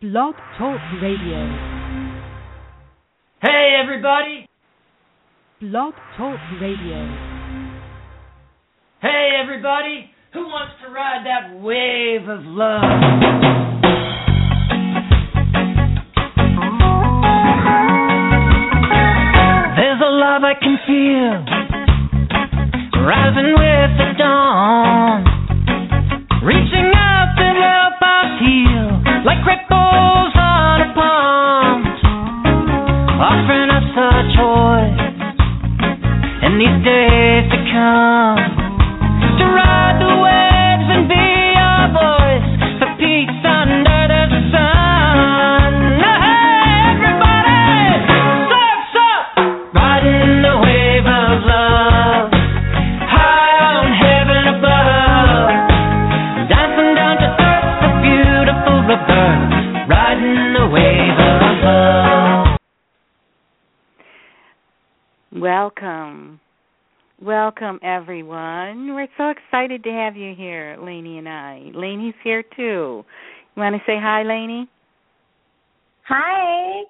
Blog Talk Radio. Hey, everybody! Blog Talk Radio. Hey, everybody! Who wants to ride that wave of love? There's a love I can feel rising with the dawn, reaching out to help us heal like ripples on a pond, offering us a choice in these days to come, to ride the waves and be our voice for peace under the sun. Hey, everybody, surf's up, riding the wave of love, high on heaven above, dancing down to earth, a beautiful river, riding the wave of love. Welcome, everyone. We're so excited to have you here, Lainey and I. Lainey's here, too. You want to say hi, Lainey? Hi.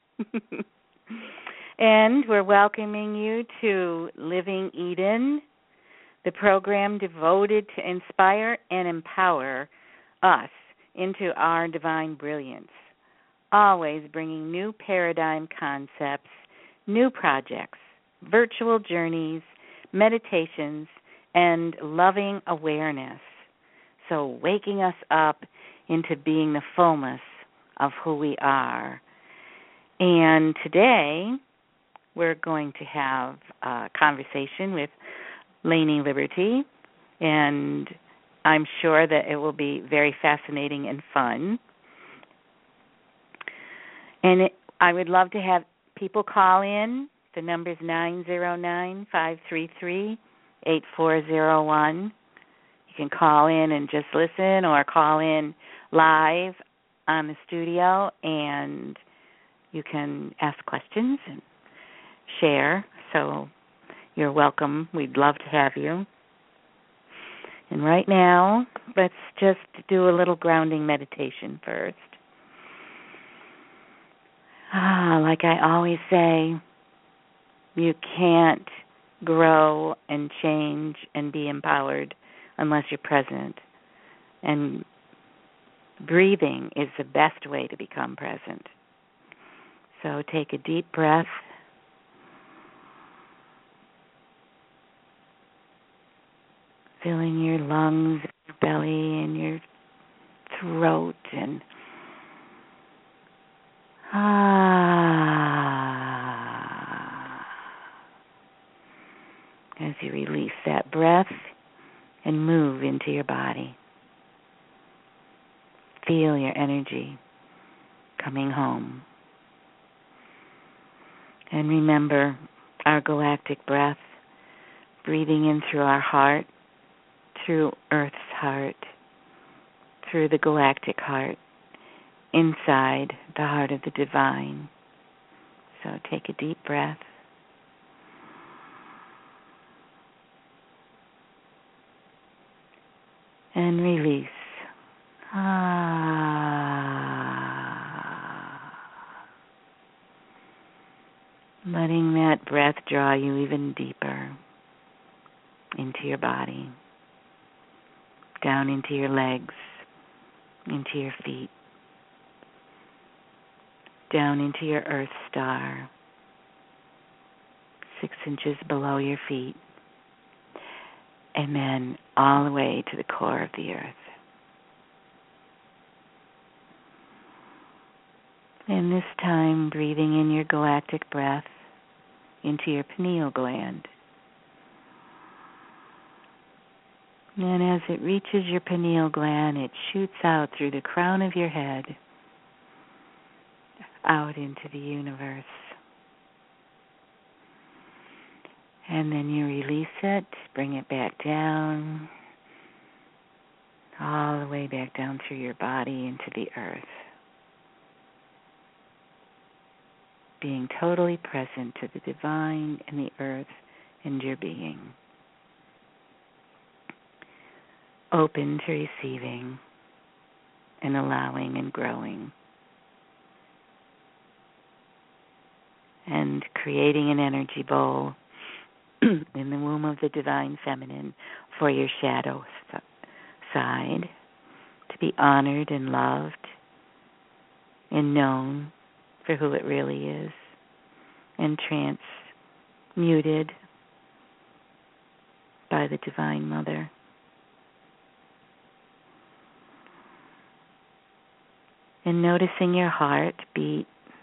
And we're welcoming you to Living Eden, the program devoted to inspire and empower us into our divine brilliance, always bringing new paradigm concepts, new projects, virtual journeys, meditations, and loving awareness. So waking us up into being the fullness of who we are. And today we're going to have a conversation with Lainey Liberty, and I'm sure that it will be very fascinating and fun. And I would love to have people call in. The number is 909-533-8401. You can call in and just listen or call in live on the studio, and you can ask questions and share. So you're welcome. We'd love to have you. And right now, let's just do a little grounding meditation first. Like I always say, you can't grow and change and be empowered unless you're present. And breathing is the best way to become present. So take a deep breath. Filling your lungs, your belly, and your throat, and as you release that breath and move into your body. Feel your energy coming home. And remember our galactic breath, breathing in through our heart, through Earth's heart, through the galactic heart, inside the heart of the divine. So take a deep breath. And release. Letting that breath draw you even deeper into your body, down into your legs, into your feet, down into your Earth star, 6 inches below your feet, and then all the way to the core of the Earth. And this time, breathing in your galactic breath into your pineal gland. And as it reaches your pineal gland, it shoots out through the crown of your head, out into the universe. And then you release it, bring it back down, all the way back down through your body into the earth. Being totally present to the divine and the earth and your being. Open to receiving and allowing and growing and creating an energy bowl in the womb of the Divine Feminine for your shadow side to be honored and loved and known for who it really is and transmuted by the Divine Mother. And noticing your heart beat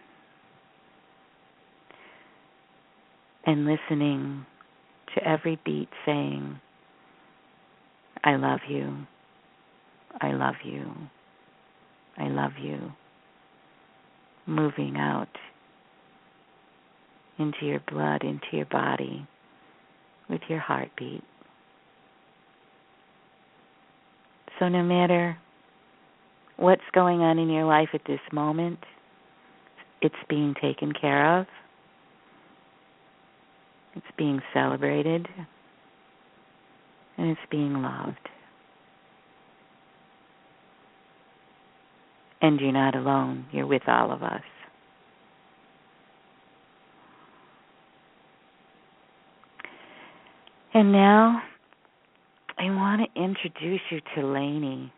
and listening to every beat saying, I love you, I love you, I love you, moving out into your blood, into your body with your heartbeat. So no matter what's going on in your life at this moment, it's being taken care of. It's being celebrated. And it's being loved. And you're not alone. You're with all of us. And now I want to introduce you to Lainey.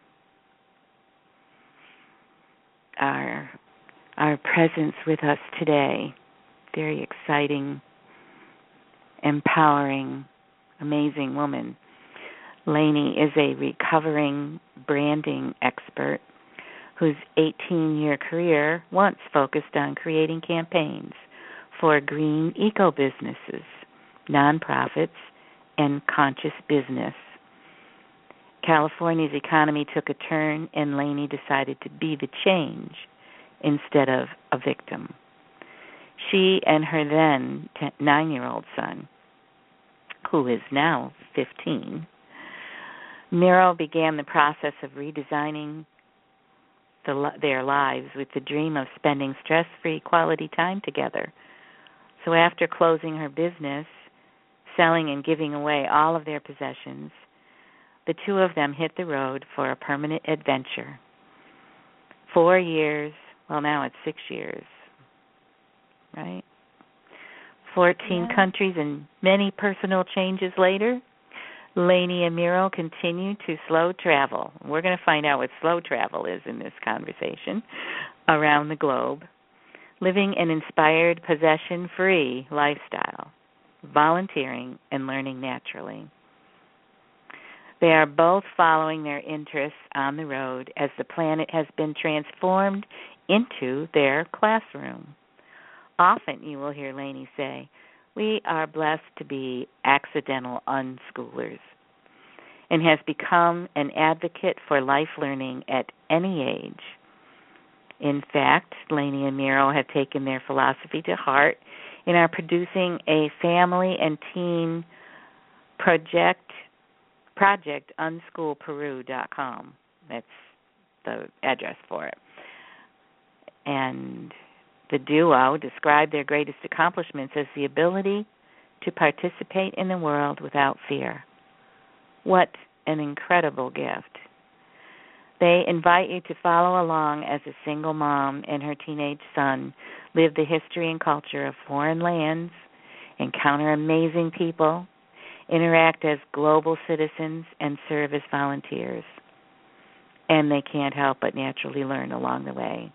Our presence with us today. Very exciting, empowering, amazing woman. Lainey is a recovering branding expert whose 18-year career once focused on creating campaigns for green eco-businesses, nonprofits, and conscious business. California's economy took a turn, and Lainey decided to be the change instead of a victim. She and her then 9-year-old son, who is now 15, Miro began the process of redesigning their lives with the dream of spending stress-free quality time together. So after closing her business, selling and giving away all of their possessions, the two of them hit the road for a permanent adventure. 4 years, well, now it's 6 years, right? 14 countries and many personal changes later, Lainey and Miro continue to slow travel. We're going to find out what slow travel is in this conversation around the globe, living an inspired, possession-free lifestyle, volunteering and learning naturally. They are both following their interests on the road as the planet has been transformed into their classroom. Often you will hear Lainey say, "We are blessed to be accidental unschoolers," and has become an advocate for life learning at any age. In fact, Lainey and Miro have taken their philosophy to heart and are producing a family and teen project unschoolperu.com. That's the address for it. And the duo described their greatest accomplishments as the ability to participate in the world without fear. What an incredible gift. They invite you to follow along as a single mom and her teenage son live the history and culture of foreign lands, encounter amazing people, interact as global citizens, and serve as volunteers. And they can't help but naturally learn along the way.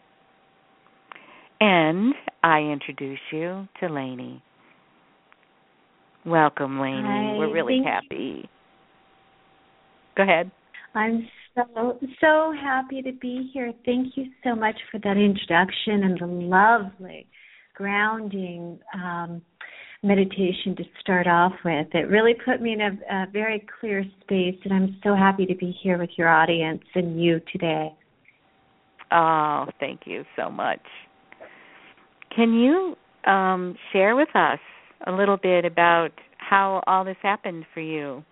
And I introduce you to Lainey. Welcome, Lainey. Hi, we're really happy. Go ahead. I'm so happy to be here. Thank you so much for that introduction and the lovely, grounding meditation to start off with. It really put me in a very clear space, and I'm so happy to be here with your audience and you today. Oh, thank you so much. Can you share with us a little bit about how all this happened for you?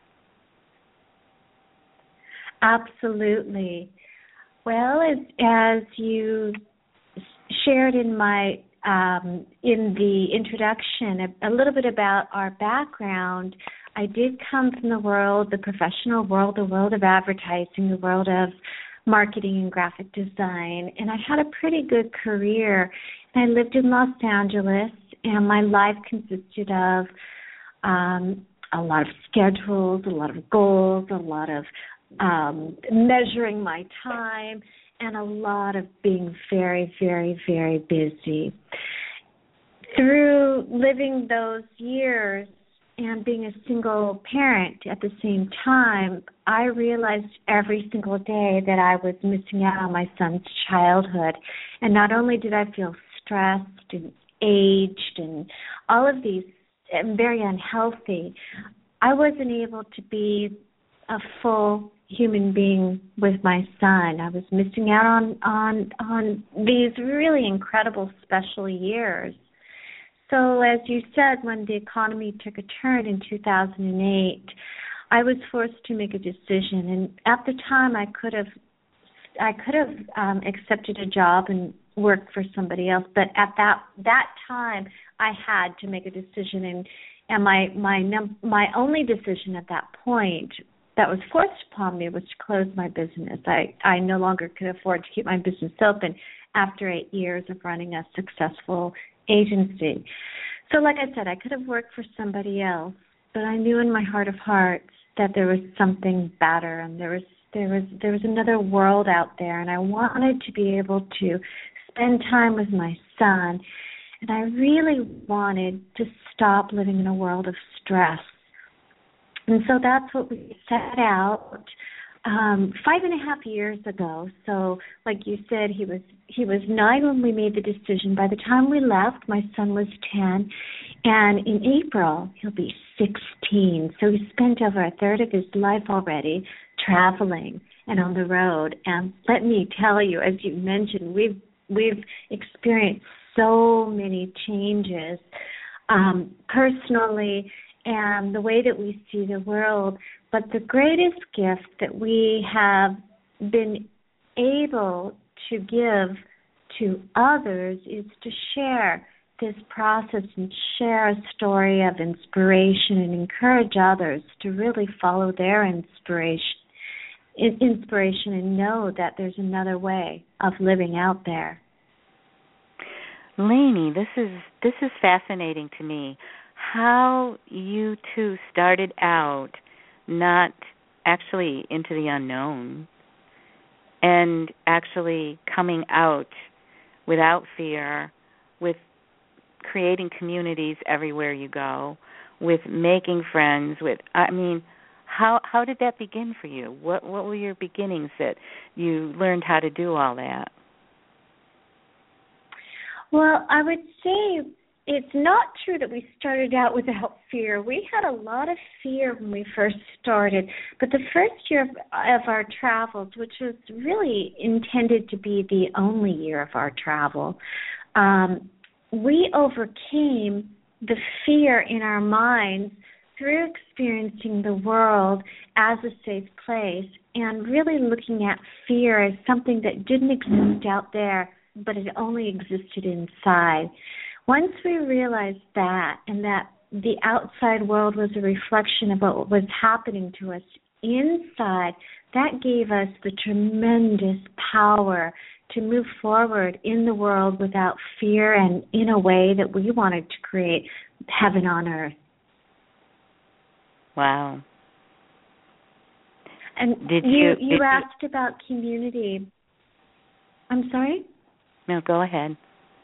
Absolutely. Well, as you shared in my in the introduction, a little bit about our background, I did come from the professional world, the world of advertising, the world of marketing and graphic design, and I had a pretty good career. I lived in Los Angeles, and my life consisted of a lot of schedules, a lot of goals, a lot of measuring my time, and a lot of being very, very, very busy. Through living those years and being a single parent at the same time, I realized every single day that I was missing out on my son's childhood. And not only did I feel stressed and aged and all of these, and very unhealthy, I wasn't able to be a full human being with my son. I was missing out on these really incredible special years. So as you said, when the economy took a turn in 2008, I was forced to make a decision. And at the time, I could have accepted a job and worked for somebody else. But at that time, I had to make a decision. And my only decision at that point that was forced upon me was to close my business. I no longer could afford to keep my business open after 8 years of running a successful agency. So like I said, I could have worked for somebody else, but I knew in my heart of hearts that there was something better, and there was another world out there, and I wanted to be able to spend time with my son, and I really wanted to stop living in a world of stress. And so that's what we set out 5.5 years ago. So like you said, he was 9 when we made the decision. By the time we left, my son was 10, and in April he'll be 16. So he spent over a third of his life already traveling and on the road. And let me tell you, as you mentioned, we've experienced so many changes personally and the way that we see the world. But the greatest gift that we have been able to give to others is to share this process and share a story of inspiration and encourage others to really follow their inspiration and know that there's another way of living out there. Lainey, this is fascinating to me. How you two started out not actually into the unknown and actually coming out without fear, with creating communities everywhere you go, with making friends, how did that begin for you? What were your beginnings that you learned how to do all that? Well, I would say it's not true that we started out without fear. We had a lot of fear when we first started, but the first year of our travels, which was really intended to be the only year of our travel, we overcame the fear in our minds through experiencing the world as a safe place and really looking at fear as something that didn't exist out there, but it only existed inside. Once we realized that, and that the outside world was a reflection of what was happening to us inside, that gave us the tremendous power to move forward in the world without fear and in a way that we wanted to create heaven on earth. Wow. And you asked about community. I'm sorry? No, go ahead.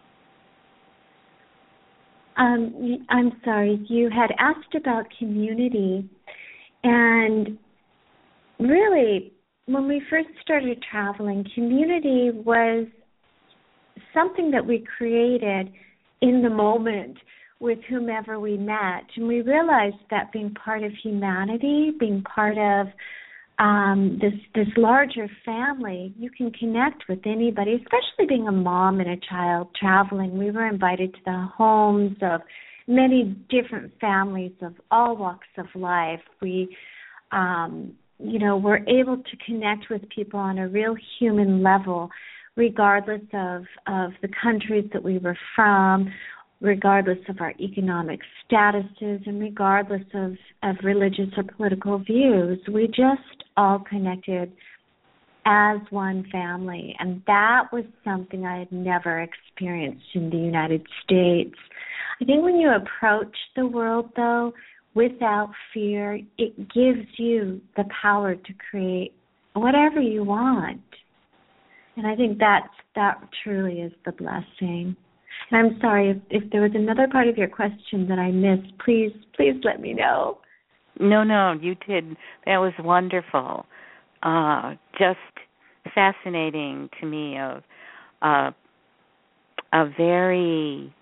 I'm sorry. You had asked about community, and really, when we first started traveling, community was something that we created in the moment with whomever we met, and we realized that being part of humanity, being part of this larger family, you can connect with anybody, especially being a mom and a child traveling. We were invited to the homes of many different families of all walks of life. We, were able to connect with people on a real human level, regardless of the countries that we were from, regardless of our economic statuses, and regardless of religious or political views. We just all connected as one family, and that was something I had never experienced in the United States. I think when you approach the world, though, without fear, it gives you the power to create whatever you want. And I think that truly is the blessing. And I'm sorry if there was another part of your question that I missed. Please let me know. No, you did. That was wonderful. Just fascinating to me. Of a very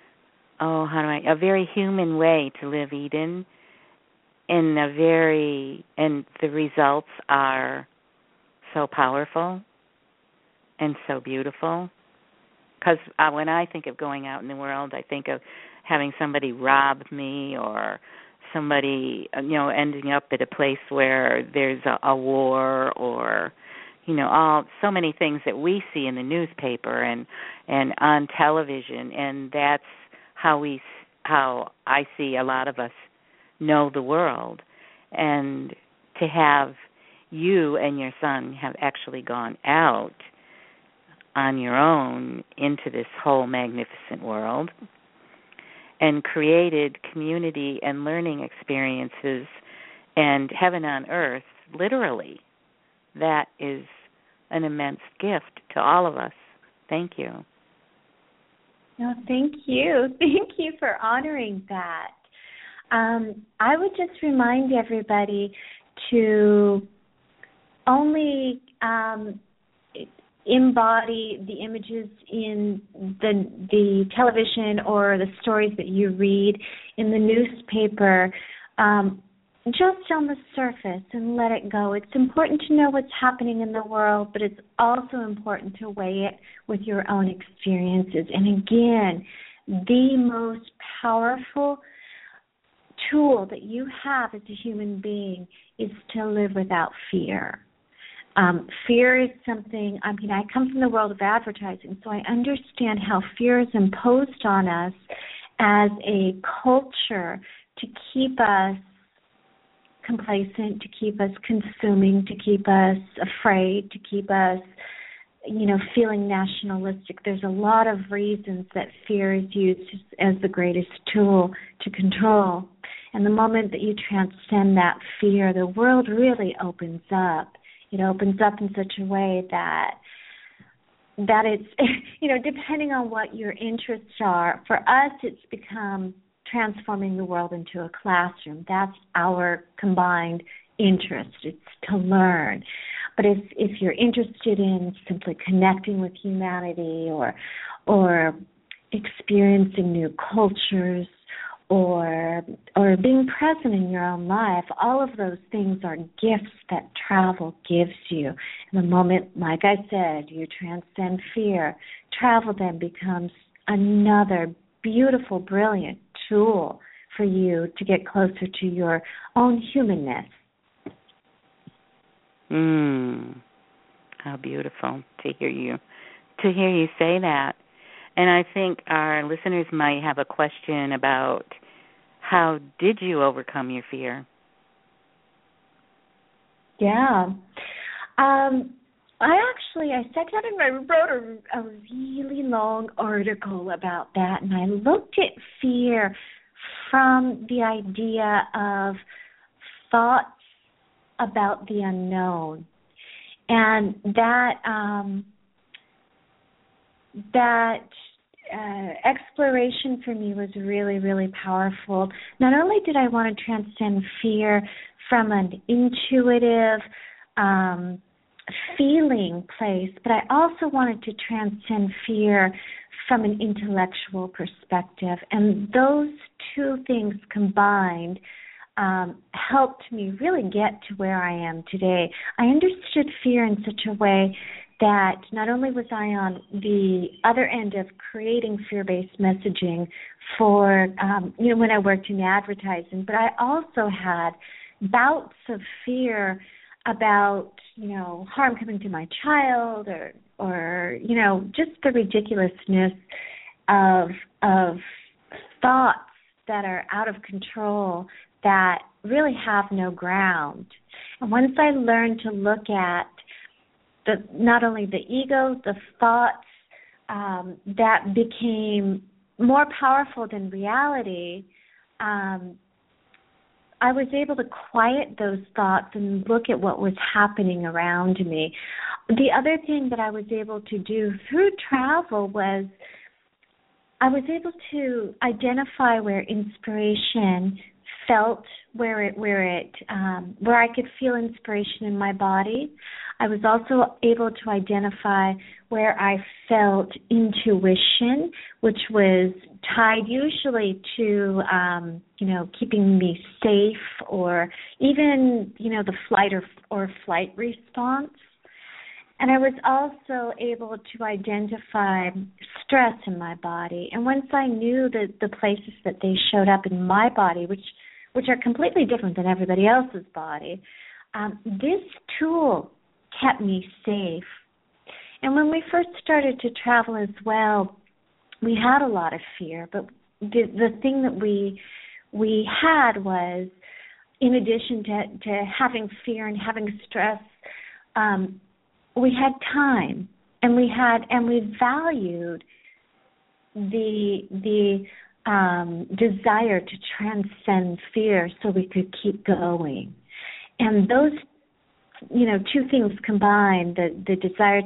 human way to live Eden, and the results are so powerful and so beautiful. Because when I think of going out in the world, I think of having somebody rob me, or somebody, ending up at a place where there's a war, or, so many things that we see in the newspaper and on television, and that's how I see a lot of us know the world. And to have you and your son have actually gone out on your own into this whole magnificent world and created community and learning experiences and heaven on earth, literally, that is an immense gift to all of us. Thank you. No, thank you. Thank you for honoring that. I would just remind everybody to only embody the images in the television or the stories that you read in the newspaper, just on the surface, and let it go. It's important to know what's happening in the world, but it's also important to weigh it with your own experiences. And again, the most powerful tool that you have as a human being is to live without fear. Fear is something, I come from the world of advertising, so I understand how fear is imposed on us as a culture to keep us complacent, to keep us consuming, to keep us afraid, to keep us, feeling nationalistic. There's a lot of reasons that fear is used as the greatest tool to control. And the moment that you transcend that fear, the world really opens up. It opens up in such a way that it's, depending on what your interests are, for us it's become transforming the world into a classroom. That's our combined interest. It's to learn. But if you're interested in simply connecting with humanity or experiencing new cultures or being present in your own life, all of those things are gifts that travel gives you. And the moment, like I said, you transcend fear, travel then becomes another beautiful, brilliant tool for you to get closer to your own humanness. How beautiful to hear you say that. And I think our listeners might have a question about how did you overcome your fear? Yeah. I sat down and I wrote a really long article about that, and I looked at fear from the idea of thoughts about the unknown. And that exploration for me was really, really powerful. Not only did I want to transcend fear from an intuitive feeling place, but I also wanted to transcend fear from an intellectual perspective. And those two things combined helped me really get to where I am today. I understood fear in such a way that not only was I on the other end of creating fear-based messaging for, when I worked in advertising, but I also had bouts of fear about, harm coming to my child or just the ridiculousness of thoughts that are out of control that really have no ground. And once I learned to look at not only the ego, the thoughts, that became more powerful than reality, I was able to quiet those thoughts and look at what was happening around me. The other thing that I was able to do through travel was I was able to identify where inspiration felt, where I could feel inspiration in my body. I was also able to identify where I felt intuition, which was tied usually to, keeping me safe, or even, the flight response. And I was also able to identify stress in my body. And once I knew the places that they showed up in my body, which are completely different than everybody else's body, this tool kept me safe. And when we first started to travel as well, we had a lot of fear. But the thing that we had was, in addition to having fear and having stress, we had time, and we valued the desire to transcend fear, so we could keep going. And those, two things combined, the desire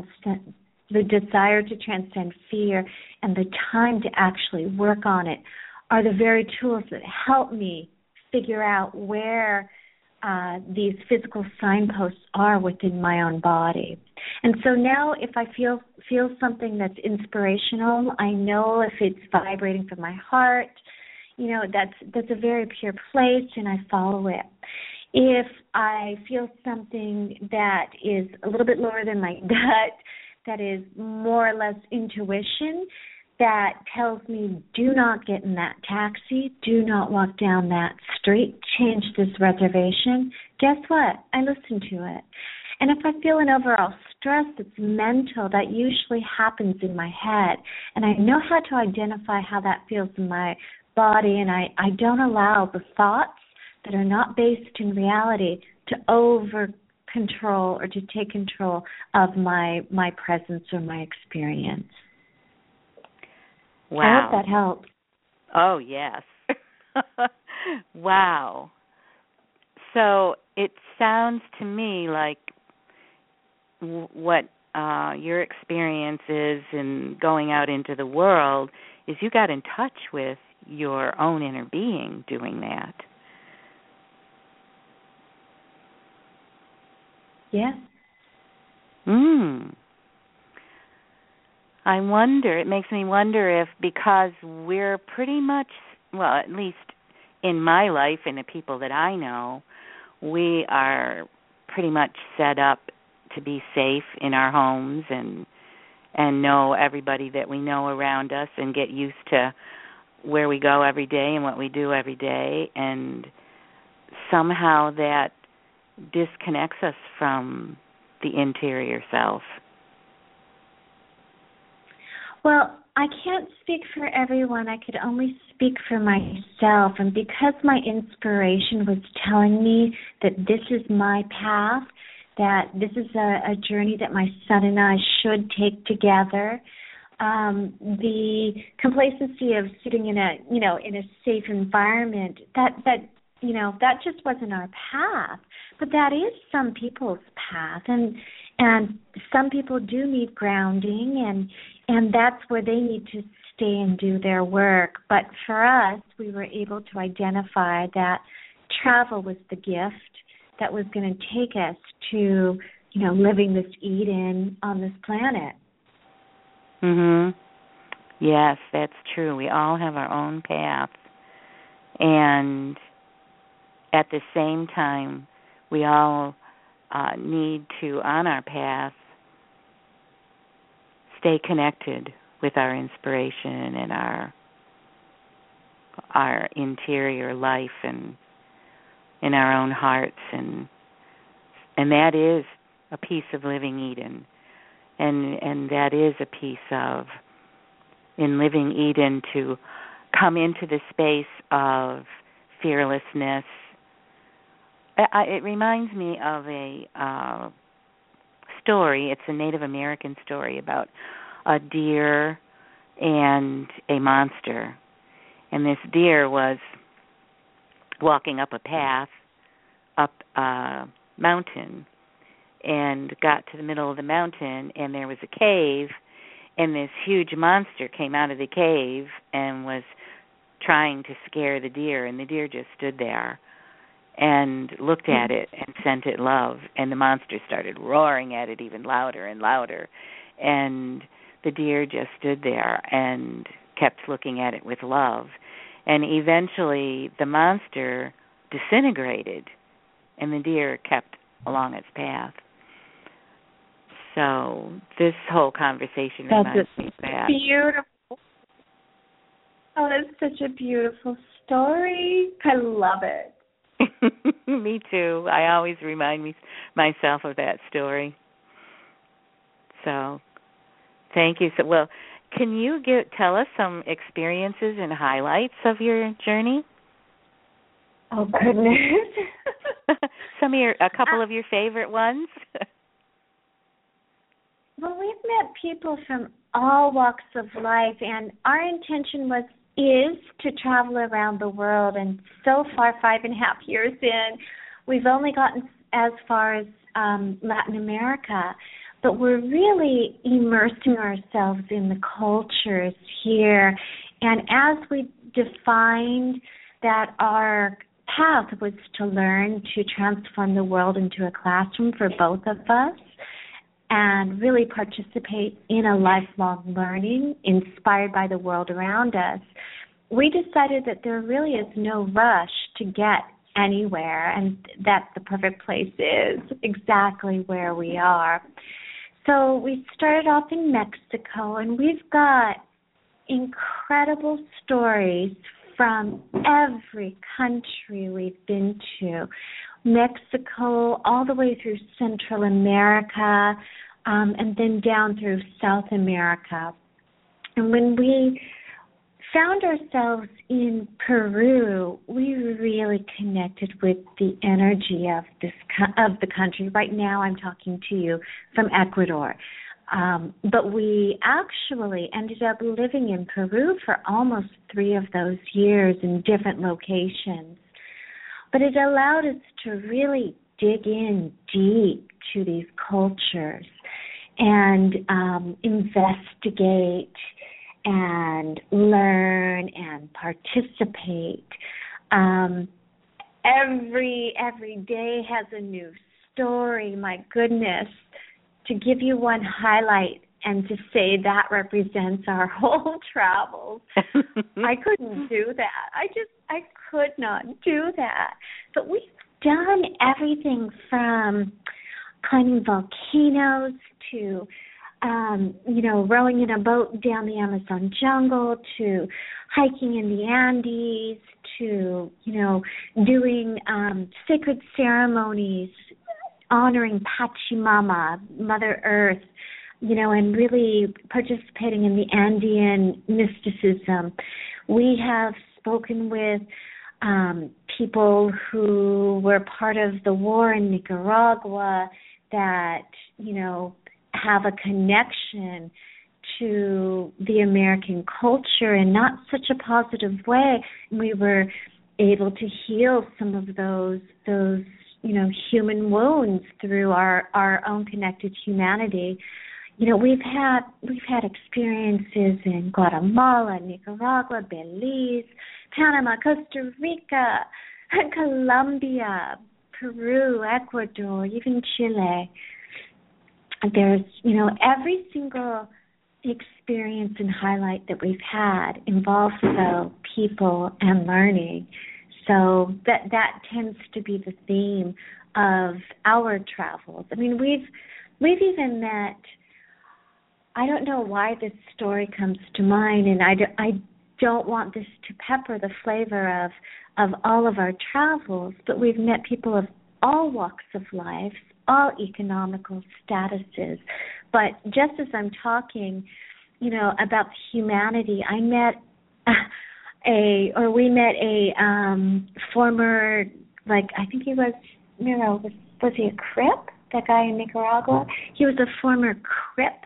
to transcend fear and the time to actually work on it, are the very tools that help me figure out where these physical signposts are within my own body. And so now if I feel something that's inspirational, I know if it's vibrating from my heart, that's a very pure place, and I follow it. If I feel something that is a little bit lower than my gut, that is more or less intuition, that tells me, do not get in that taxi, do not walk down that street, change this reservation, guess what? I listen to it. And if I feel an overall stress that's mental, that usually happens in my head. And I know how to identify how that feels in my body, and I don't allow the thoughts that are not based in reality to over-control or to take control of my presence or my experience. Wow. I hope that helps. Oh, yes. Wow. So it sounds to me like what your experience is in going out into the world is you got in touch with your own inner being doing that. Yes. I wonder, it makes me wonder if, because we're pretty much, well, at least in my life and the people that I know, we are pretty much set up to be safe in our homes and know everybody that we know around us and get used to where we go every day and what we do every day, and somehow that disconnects us from the interior self. Well, I can't speak for everyone. I could only speak for myself. And because my inspiration was telling me that this is my path, that this is a journey that my son and I should take together, the complacency of sitting in a safe environment, that just wasn't our path. But that is some people's path, and some people do need grounding, and that's where they need to stay and do their work. But for us, we were able to identify that travel was the gift that was going to take us to, living this Eden on this planet. Yes, that's true. We all have our own path. And at the same time, we all need to, on our path, stay connected with our inspiration and our interior life and in our own hearts, and that is a piece of living Eden, and that is a piece of, in living Eden, to come into the space of fearlessness. It reminds me of a story. It's a Native American story about a deer and a monster. And this deer was walking up a path up a mountain and got to the middle of the mountain, and there was a cave, and this huge monster came out of the cave and was trying to scare the deer, and the deer just stood there and looked at it and sent it love, and the monster started roaring at it even louder and louder, and the deer just stood there and kept looking at it with love, and eventually the monster disintegrated, and the deer kept along its path. So this whole conversation reminds me of that. Beautiful. Oh, that's such a beautiful story. I love it. Me too. I always remind myself of that story. So, thank you. So, well, can you tell us some experiences and highlights of your journey? Oh goodness. A couple of your favorite ones. Well, we've met people from all walks of life, and our intention is to travel around the world. And so far, 5.5 years in, we've only gotten as far as Latin America, but we're really immersing ourselves in the cultures here. And as we defined that our path was to learn to transform the world into a classroom for both of us, and really participate in a lifelong learning inspired by the world around us, we decided that there really is no rush to get anywhere, and that the perfect place is exactly where we are. So we started off in Mexico, and we've got incredible stories from every country we've been to. Mexico, all the way through Central America, and then down through South America. And when we found ourselves in Peru, we really connected with the energy of the country. Right now I'm talking to you from Ecuador. But we actually ended up living in Peru for almost 3 of those years in different locations. But it allowed us to really dig in deep to these cultures and investigate and learn and participate. Every day has a new story, my goodness. To give you one highlight and to say that represents our whole travels, I couldn't do that. I could not do that. But we've done everything from climbing volcanoes to, rowing in a boat down the Amazon jungle, to hiking in the Andes, to, doing sacred ceremonies, honoring Pachamama, Mother Earth, and really participating in the Andean mysticism. We have spoken with people who were part of the war in Nicaragua that, have a connection to the American culture in not such a positive way. We were able to heal some of those human wounds through our own connected humanity. We've had experiences in Guatemala, Nicaragua, Belize, Panama, Costa Rica, Colombia, Peru, Ecuador, even Chile. There's, every single experience and highlight that we've had involves people and learning. So that tends to be the theme of our travels. I mean, we've even met. I don't know why this story comes to mind, and I don't want this to pepper the flavor of all of our travels, but we've met people of all walks of life, all economical statuses. But just as I'm talking, about humanity, we met a former, I think he was, was he a Crip? That guy in Nicaragua? He was a former Crip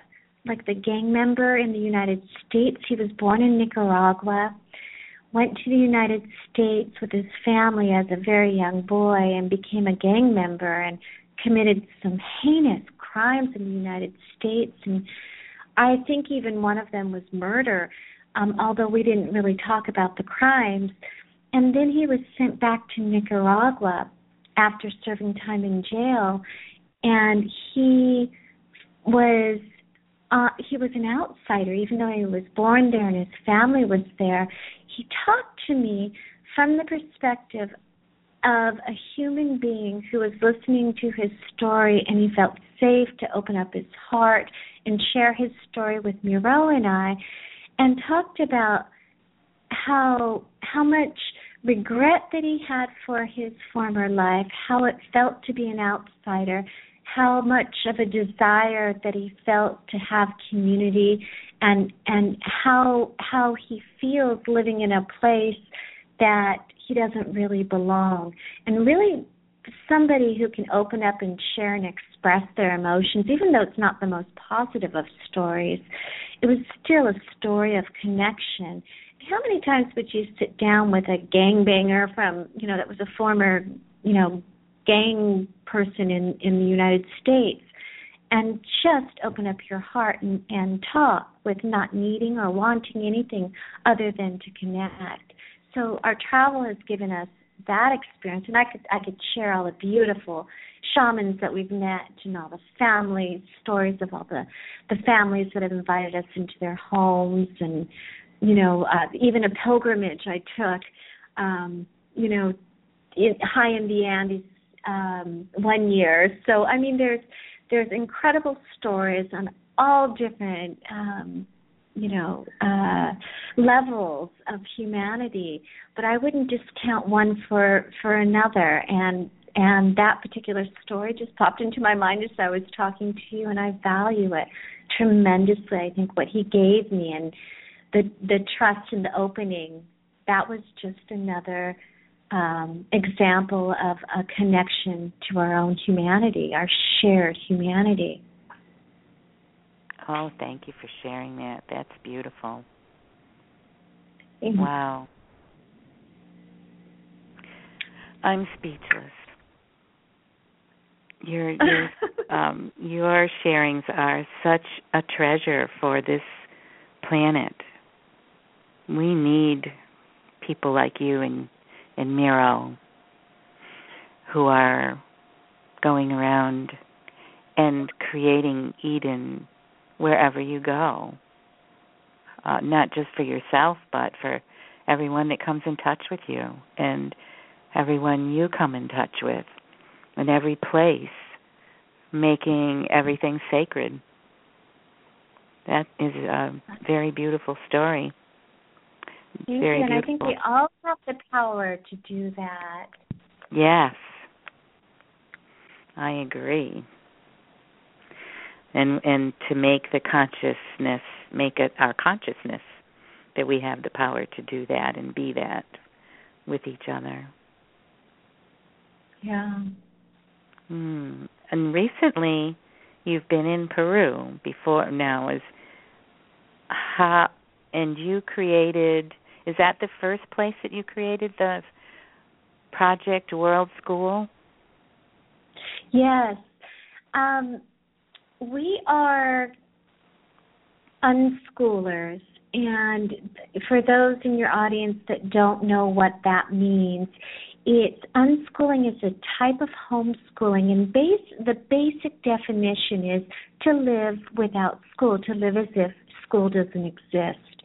like the gang member in the United States. He was born in Nicaragua, went to the United States with his family as a very young boy and became a gang member and committed some heinous crimes in the United States. And I think even one of them was murder, although we didn't really talk about the crimes. And then he was sent back to Nicaragua after serving time in jail, and he was an outsider, even though he was born there and his family was there. He talked to me from the perspective of a human being who was listening to his story, and he felt safe to open up his heart and share his story with Miro and I, and talked about how much regret that he had for his former life, how it felt to be an outsider, how much of a desire that he felt to have community, and how he feels living in a place that he doesn't really belong. And really somebody who can open up and share and express their emotions, even though it's not the most positive of stories, it was still a story of connection. How many times would you sit down with a gangbanger from, that was a former, gang person in the United States, and just open up your heart and talk with not needing or wanting anything other than to connect? So our travel has given us that experience, and I could share all the beautiful shamans that we've met and all the family stories of all the families that have invited us into their homes, and even a pilgrimage I took, high in the Andes 1 year. So I mean, there's incredible stories on all different levels of humanity, but I wouldn't discount one for another. And that particular story just popped into my mind as I was talking to you, and I value it tremendously. I think what he gave me and the trust and the opening, that was just another example of a connection to our own humanity, our shared humanity. Oh, thank you for sharing that. That's beautiful. Mm-hmm. Wow. I'm speechless. Your sharings are such a treasure for this planet. We need people like you and Miro who are going around and creating Eden wherever you go, not just for yourself, but for everyone that comes in touch with you and everyone you come in touch with, and every place, making everything sacred. That is a very beautiful story. Thank you, and I think we all have the power to do that. Yes, I agree. And to make the consciousness, make it our consciousness that we have the power to do that and be that with each other. Yeah. And recently, you've been in Peru before now. And you created, is that the first place that you created the Project World School? Yes. We are unschoolers, and for those in your audience that don't know what that means, unschooling is a type of homeschooling, and the basic definition is to live without school, to live as if school doesn't exist.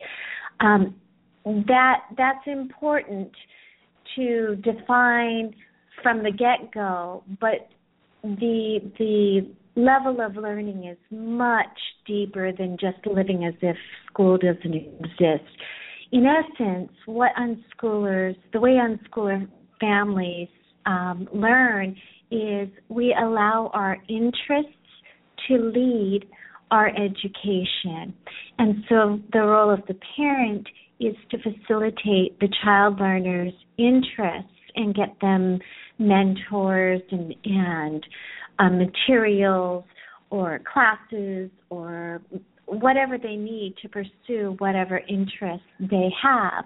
That's important to define from the get-go, but the level of learning is much deeper than just living as if school doesn't exist. In essence, the way unschooler families learn is we allow our interests to lead our education. And so the role of the parent is to facilitate the child learner's interests and get them mentors and materials or classes or whatever they need to pursue whatever interests they have.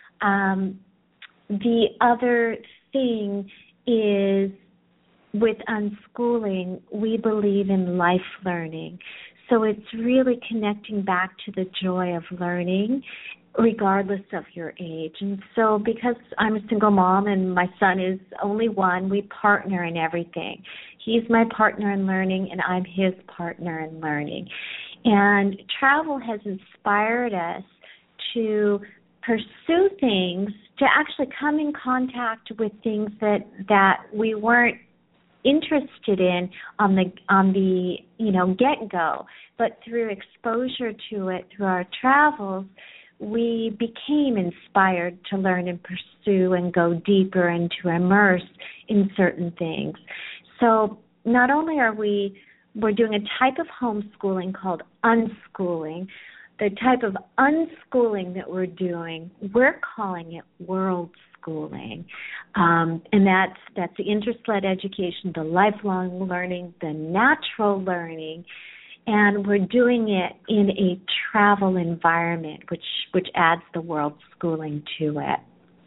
The other thing is, with unschooling, we believe in life learning. So it's really connecting back to the joy of learning, regardless of your age. And so because I'm a single mom and my son is only one, we partner in everything. He's my partner in learning and I'm his partner in learning. And travel has inspired us to pursue things, to actually come in contact with things that we weren't interested in on the get-go, but through exposure to it through our travels, we became inspired to learn and pursue and go deeper and to immerse in certain things. So not only we're doing a type of homeschooling called unschooling. The type of unschooling that we're doing, we're calling it world schooling. And that's the interest-led education, the lifelong learning, the natural learning, and we're doing it in a travel environment, which adds the world schooling to it.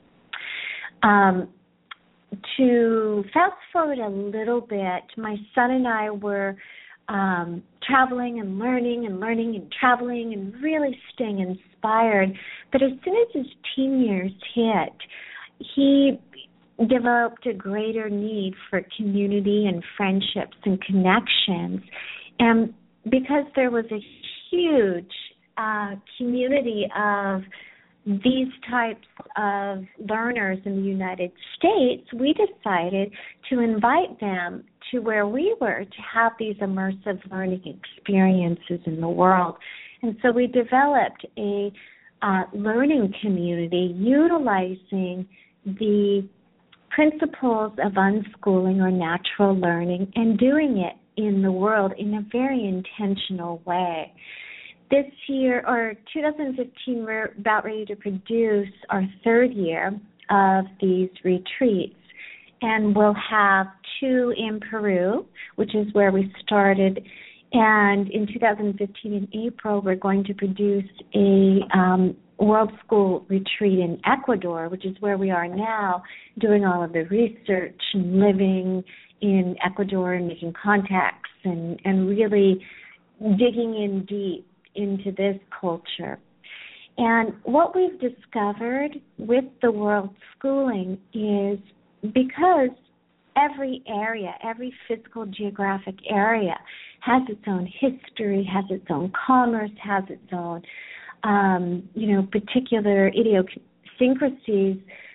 To fast forward a little bit, my son and I were traveling and learning and traveling and really staying inspired. But as soon as his teen years hit, he developed a greater need for community and friendships and connections. And because there was a huge community of these types of learners in the United States, we decided to invite them to where we were to have these immersive learning experiences in the world. And so we developed a learning community utilizing the principles of unschooling or natural learning and doing it in the world in a very intentional way. This year, or 2015, we're about ready to produce our third year of these retreats. And we'll have 2 in Peru, which is where we started. And in 2015, in April, we're going to produce a World School retreat in Ecuador, which is where we are now, doing all of the research and living in Ecuador and making contacts and really digging in deep into this culture. And what we've discovered with the world schooling is because every area, every physical geographic area has its own history, has its own commerce, has its own, particular idiosyncrasies,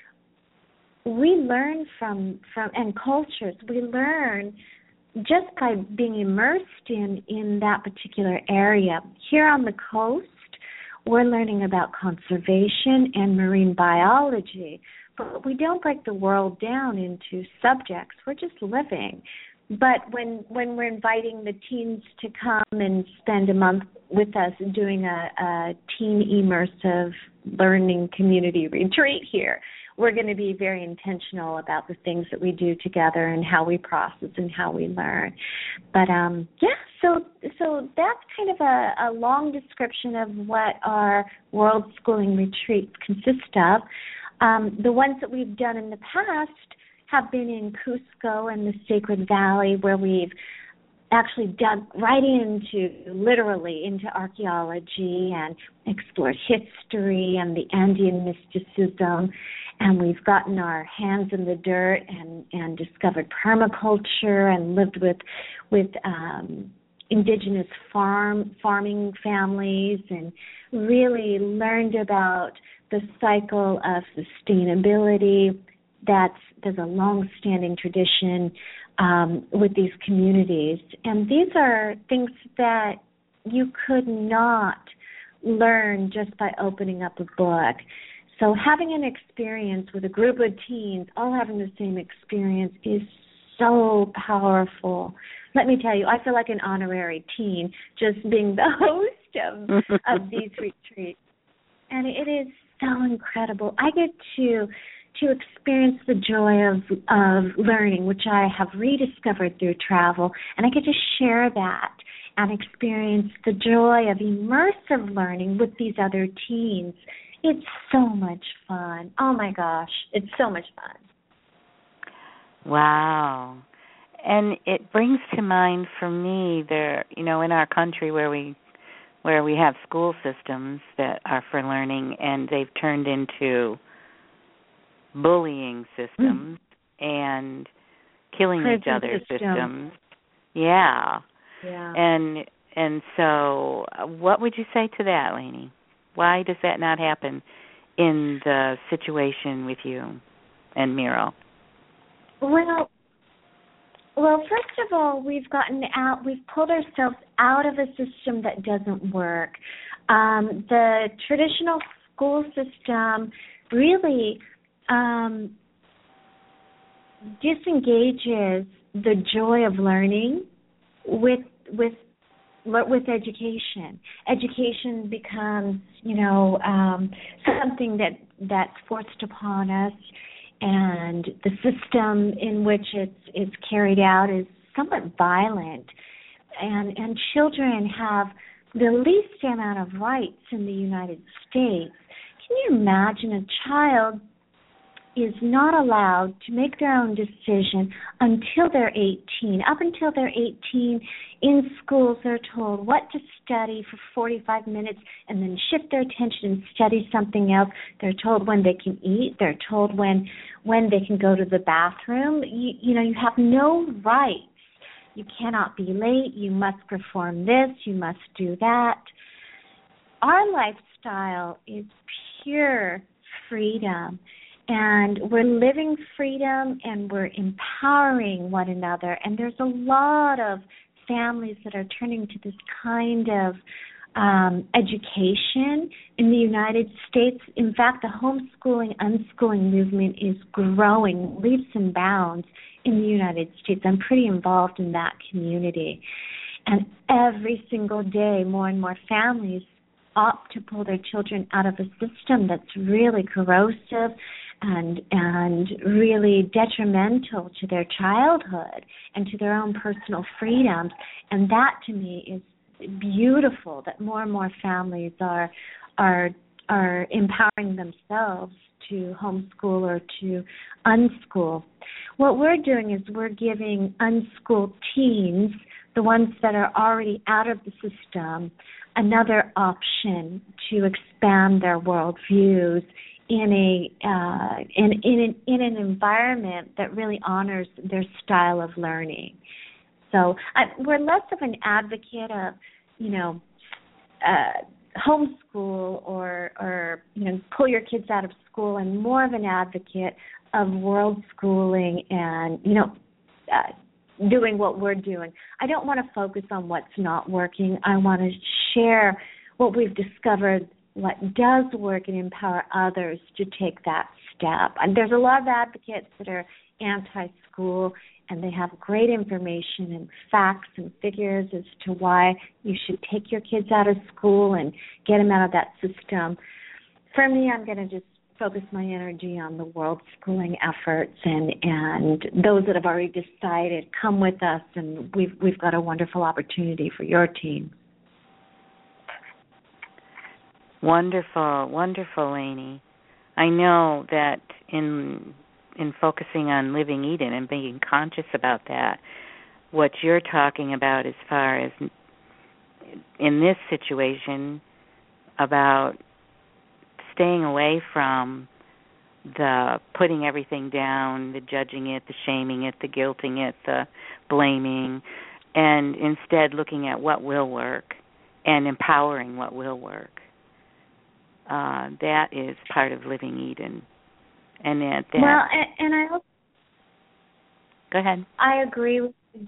we learn from and cultures, we learn just by being immersed in that particular area. Here on the coast, we're learning about conservation and marine biology, but we don't break the world down into subjects. We're just living. But when we're inviting the teens to come and spend a month with us doing a teen immersive learning community retreat here, we're going to be very intentional about the things that we do together and how we process and how we learn. But so that's kind of a long description of what our world schooling retreats consist of. The ones that we've done in the past have been in Cusco and the Sacred Valley, where we've actually dug right literally into archaeology and explored history and the Andean mysticism. And we've gotten our hands in the dirt and discovered permaculture and lived with indigenous farming families and really learned about the cycle of sustainability. There's a long-standing tradition with these communities. And these are things that you could not learn just by opening up a book. So having an experience with a group of teens all having the same experience is so powerful. Let me tell you, I feel like an honorary teen just being the host of these retreats. And it is so incredible. I get to experience the joy of learning, which I have rediscovered through travel, and I get to share that and experience the joy of immersive learning with these other teens. It's so much fun. Oh my gosh, it's so much fun. Wow. And it brings to mind for me there, in our country where we have school systems that are for learning, and they've turned into bullying systems and killing each other systems. Yeah. And so what would you say to that, Lainey? Why does that not happen in the situation with you and Miro? Well, first of all, we've pulled ourselves out of a system that doesn't work. The traditional school system really disengages the joy of learning with education. Education becomes, something that's forced upon us, and the system in which it's carried out is somewhat violent. And children have the least amount of rights in the United States. Can you imagine a child is not allowed to make their own decision until they're 18. Up until they're 18, in schools they're told what to study for 45 minutes and then shift their attention and study something else. They're told when they can eat. They're told when they can go to the bathroom. You have no rights. You cannot be late. You must perform this. You must do that. Our lifestyle is pure freedom. And we're living freedom, and we're empowering one another. And there's a lot of families that are turning to this kind of education in the United States. In fact, the homeschooling, unschooling movement is growing leaps and bounds in the United States. I'm pretty involved in that community. And every single day, more and more families opt to pull their children out of a system that's really corrosive and really detrimental to their childhood and to their own personal freedoms. And that, to me, is beautiful, that more and more families are empowering themselves to homeschool or to unschool. What we're doing is we're giving unschooled teens, the ones that are already out of the system, another option to expand their worldviews in an environment that really honors their style of learning. So we're less of an advocate of, homeschool or pull your kids out of school, and more of an advocate of world schooling and doing what we're doing. I don't want to focus on what's not working. I want to share what we've discovered, what does work, and empower others to take that step. And there's a lot of advocates that are anti-school, and they have great information and facts and figures as to why you should take your kids out of school and get them out of that system. For me, I'm going to just focus my energy on the world schooling efforts, and those that have already decided, come with us, and we've got a wonderful opportunity for your team. Wonderful, wonderful, Lainey. I know that in focusing on living Eden and being conscious about that, what you're talking about as far as in this situation about staying away from the putting everything down, the judging it, the shaming it, the guilting it, the blaming, and instead looking at what will work and empowering what will work. That is part of living Eden. And that well, and I also, go ahead. I agree with you.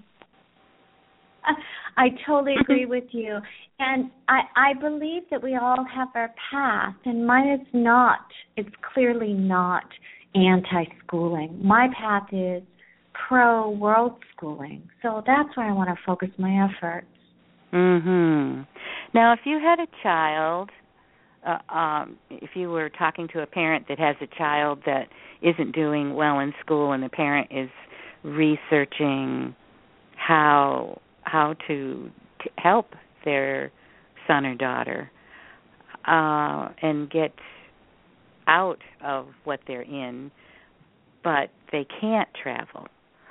I totally agree with you. And I believe that we all have our path, and mine is not, it's clearly not anti-schooling. My path is pro-world schooling. So that's where I want to focus my efforts. Mm-hmm. Now, if you had a child, if you were talking to a parent that has a child that isn't doing well in school, and the parent is researching how to help their son or daughter and get out of what they're in, but they can't travel.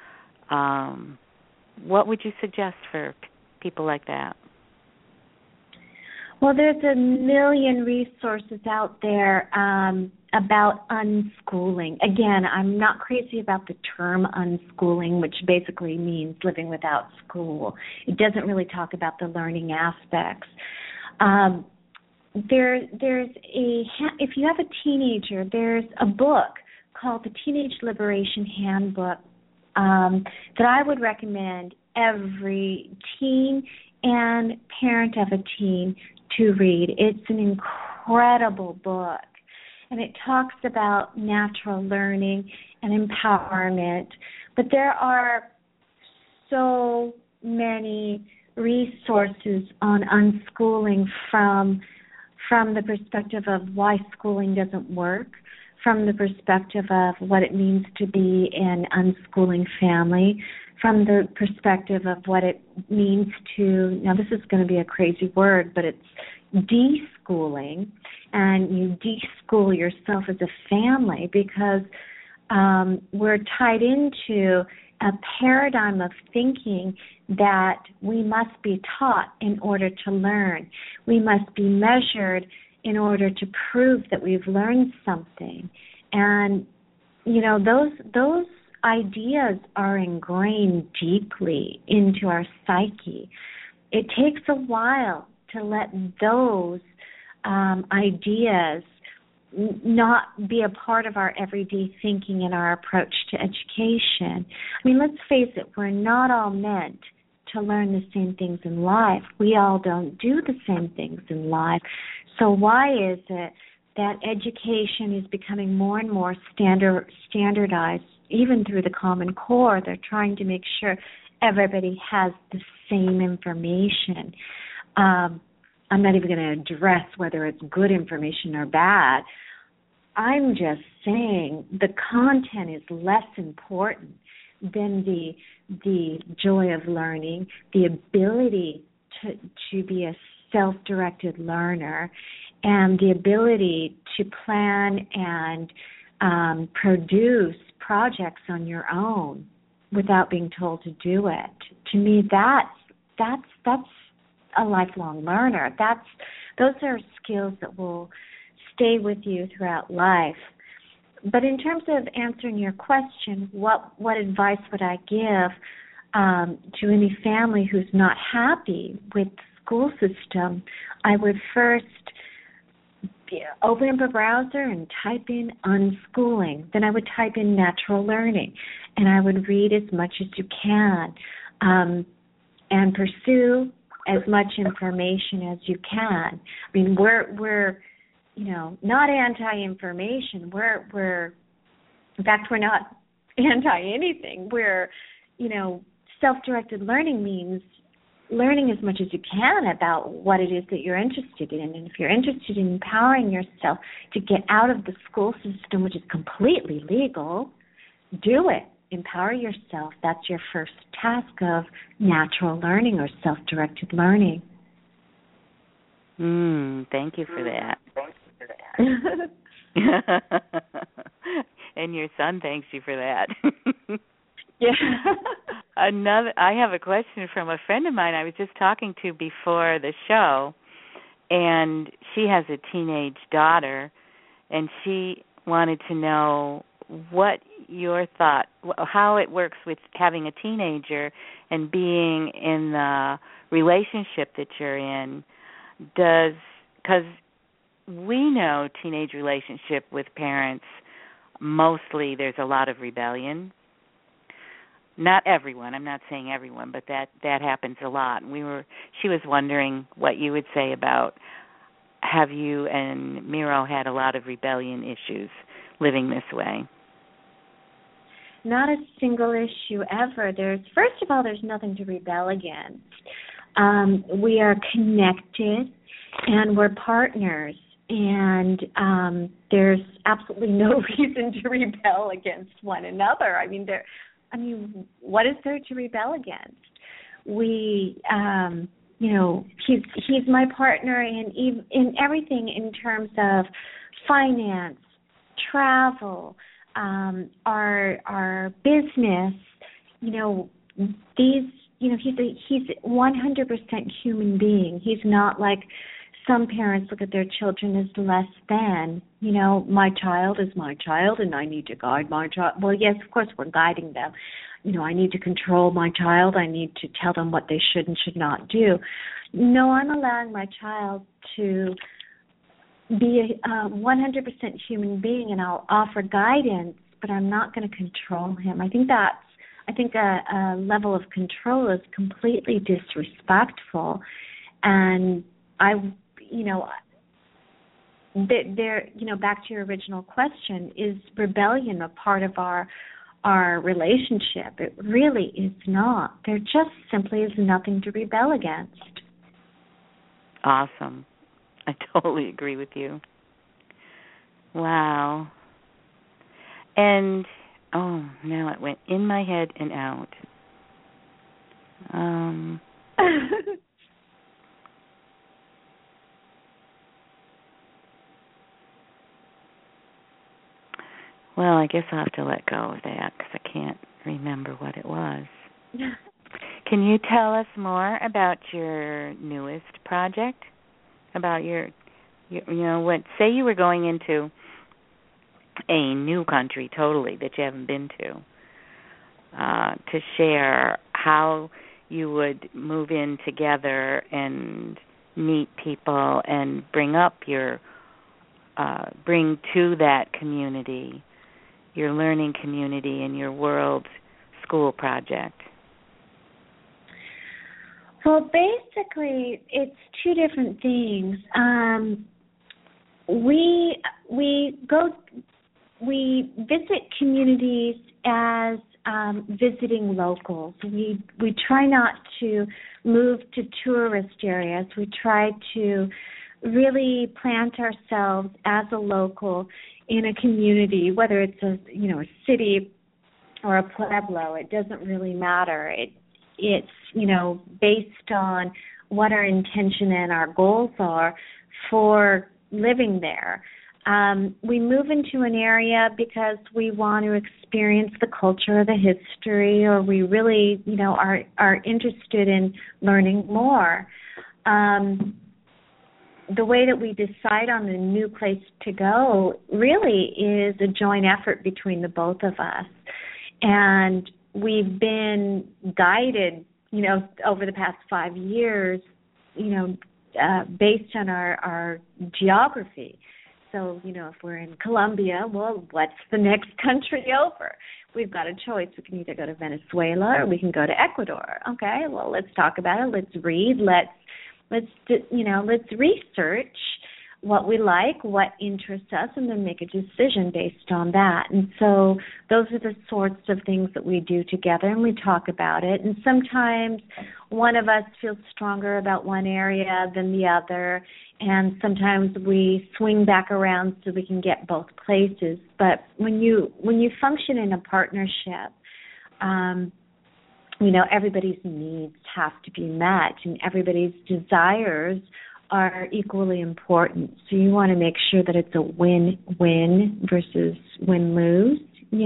What would you suggest for people like that? Well, there's a million resources out there about unschooling. Again, I'm not crazy about the term unschooling, which basically means living without school. It doesn't really talk about the learning aspects. If you have a teenager, there's a book called the Teenage Liberation Handbook that I would recommend every teen and parent of a teen to read. It's an incredible book, and it talks about natural learning and empowerment. But there are so many resources on unschooling from the perspective of why schooling doesn't work, from the perspective of what it means to be an unschooling family, from the perspective of what it means to, now this is going to be a crazy word, but it's deschooling, and you deschool yourself as a family because we're tied into a paradigm of thinking that we must be taught in order to learn. We must be measured in order to prove that we've learned something. And, you know, those ideas are ingrained deeply into our psyche. It takes a while to let those ideas not be a part of our everyday thinking and our approach to education. I mean, let's face it, we're not all meant to learn the same things in life. We all don't do the same things in life. So why is it that education is becoming more and more standardized, even through the Common Core? They're trying to make sure everybody has the same information. I'm not even going to address whether it's good information or bad. I'm just saying the content is less important than the joy of learning, the ability to be a self-directed learner, and the ability to plan and produce projects on your own without being told to do it. To me, that's a lifelong learner. Those are skills that will stay with you throughout life. But in terms of answering your question, what advice would I give to any family who's not happy with the school system? I would first open up a browser and type in unschooling. Then I would type in natural learning, and I would read as much as you can and pursue as much information as you can. I mean, we're not anti-information. We're in fact, we're not anti-anything. We're, self-directed learning means learning as much as you can about what it is that you're interested in. And if you're interested in empowering yourself to get out of the school system, which is completely legal, do it. Empower yourself. That's your first task of natural learning or self-directed learning. Thank you for that. And your son thanks you for that. Yeah. I have a question from a friend of mine I was just talking to before the show, and she has a teenage daughter, and she wanted to know what your thought, how it works with having a teenager and being in the relationship that you're in. Because we know teenage relationship with parents, mostly there's a lot of rebellion. Not everyone, I'm not saying everyone, but that happens a lot. She was wondering what you would say about, have you and Miro had a lot of rebellion issues living this way? Not a single issue ever. First of all, there's nothing to rebel against. We are connected, and we're partners, and there's absolutely no reason to rebel against one another. what is there to rebel against? We he's my partner in everything in terms of finance, travel, our business. He's 100% human being. He's not like some parents look at their children as less than. My child is my child, and I need to guide my child. Well, yes, of course, we're guiding them. I need to control my child. I need to tell them what they should and should not do. No, I'm allowing my child to be a 100% human being, and I'll offer guidance, but I'm not going to control him. I think a level of control is completely disrespectful, and back to your original question, is rebellion a part of our relationship? It really is not. There just simply is nothing to rebel against. Awesome. I totally agree with you. Wow. And, now it went in my head and out. Well, I guess I'll have to let go of that because I can't remember what it was. Can you tell us more about your newest project? About your say you were going into a new country totally that you haven't been to share how you would move in together and meet people and bring to that community, your learning community and your world school project. Well, basically, it's two different things. We visit communities as visiting locals. We try not to move to tourist areas. We try to really plant ourselves as a local in a community, whether it's a city or a pueblo. It doesn't really matter. It's based on what our intention and our goals are for living there. We move into an area because we want to experience the culture, the history, or we really, are interested in learning more. The way that we decide on the new place to go really is a joint effort between the both of us. And we've been guided, over the past 5 years, based on our geography. So, if we're in Colombia, well, what's the next country over? We've got a choice. We can either go to Venezuela or we can go to Ecuador. Okay, well, let's talk about it. Let's read. Let's research what we like, what interests us, and then make a decision based on that. And so those are the sorts of things that we do together, and we talk about it. And sometimes one of us feels stronger about one area than the other, and sometimes we swing back around so we can get both places. But when you function in a partnership, everybody's needs have to be met, and everybody's desires are equally important. So you want to make sure that it's a win-win versus win-lose,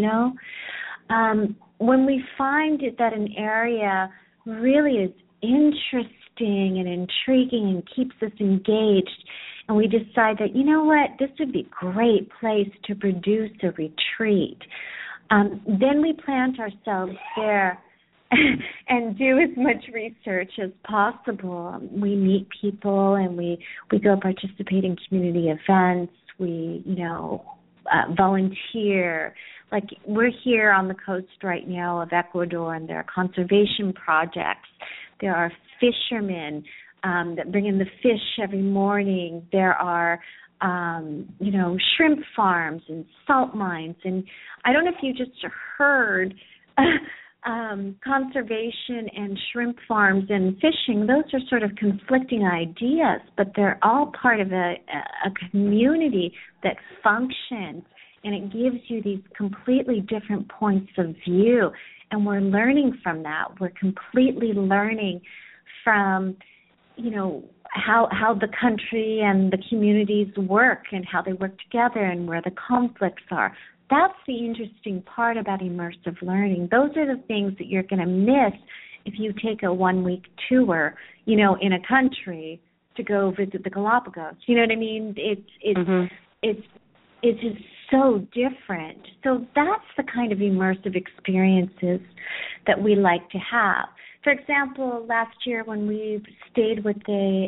When we find that an area really is interesting and intriguing and keeps us engaged, and we decide that, this would be a great place to produce a retreat, then we plant ourselves there and do as much research as possible. We meet people and we go participate in community events. We, volunteer. Like we're here on the coast right now of Ecuador, and there are conservation projects. There are fishermen that bring in the fish every morning. There are shrimp farms and salt mines. And I don't know if you just heard conservation and shrimp farms and fishing, those are sort of conflicting ideas, but they're all part of a community that functions, and it gives you these completely different points of view, and we're learning from that. We're completely learning from how the country and the communities work and how they work together and where the conflicts are. That's the interesting part about immersive learning. Those are the things that you're going to miss if you take a 1-week tour, in a country to go visit the Galapagos. You know what I mean? It's just so different. So that's the kind of immersive experiences that we like to have. For example, last year when we stayed with a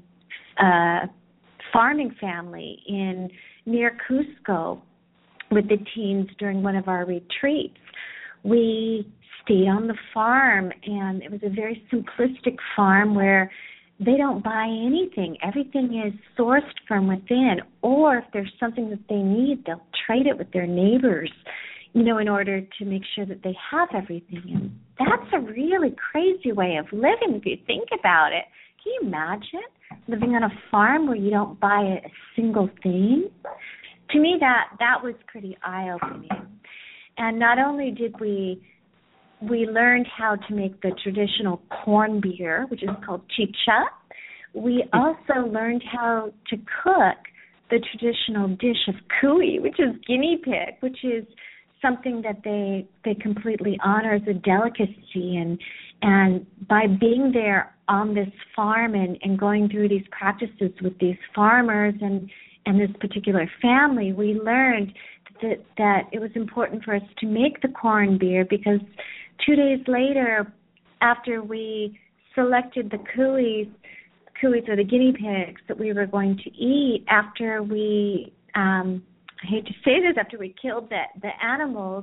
farming family near Cusco with the teens during one of our retreats, we stayed on the farm, and it was a very simplistic farm where they don't buy anything. Everything is sourced from within, or if there's something that they need, they'll trade it with their neighbors, in order to make sure that they have everything. And that's a really crazy way of living if you think about it. Can you imagine living on a farm where you don't buy a single thing? To me, that was pretty eye-opening. And not only did we learned how to make the traditional corn beer, which is called chicha. We also learned how to cook the traditional dish of cuy, which is guinea pig, which is something that they completely honor as a delicacy. And by being there on this farm and going through these practices with these farmers and this particular family, we learned that it was important for us to make the corn beer, because 2 days later, after we selected the cuys or the guinea pigs that we were going to eat, after we, I hate to say this, after we killed the animals,